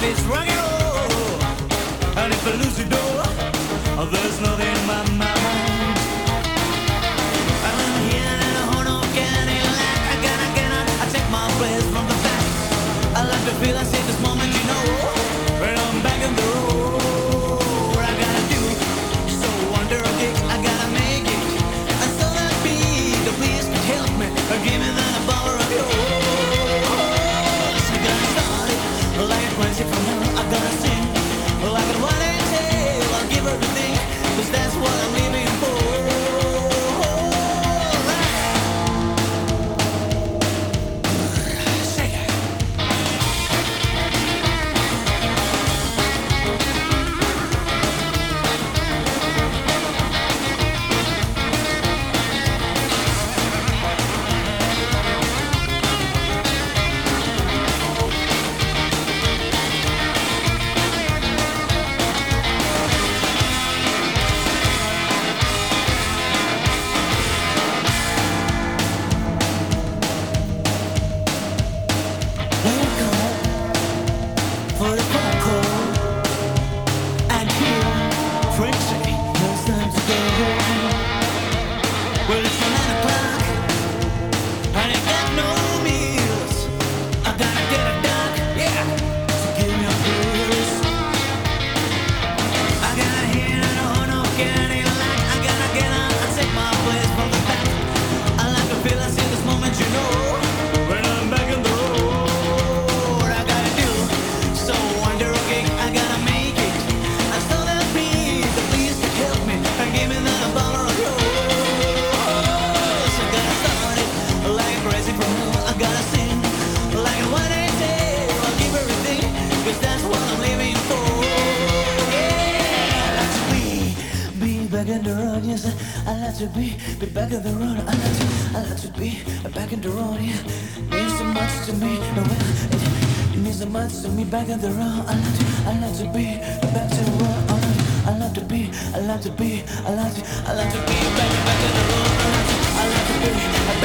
it's rock and roll. And if I lose the door, there's nothing in my mind. I'm here in a horn of Cadillac. I gotta get up, I take my place from the back. I like to feel I see this moment, you know, when I'm back in the road. What I gotta do, so under a gig, I gotta make it. And so that beat, the please could help me, or give me that a power of yours. I gotta start it, like a crazy from now, I gotta sing. Like a one and tail, I'll give everything, 'cause that's what I'm living for. For the phone call, and here, Frank say, it's time to go home. Well, it's 9 o'clock, and I got no meals. I gotta get a duck, yeah, so give me a kiss. I gotta hit a horn of Cadillac. I gotta get out and take my place from the back. I like to feel I see this moment, you know, when I'm back in the road. I gotta do so under a gig, I gotta make it. I saw that beat, the please could help me and give me that a power of yours. I gotta start it like crazy from now. I gotta sing like what I say. I'll give everything, 'cause that's what I'm living for. Yeah, I like to be back in the road. Yes, I like to be back in the road. I like to be back in the road. Yeah, means so much to me. No, it means so much to me back in the road. I like to be back to the road. I like to be back in the road. I like to be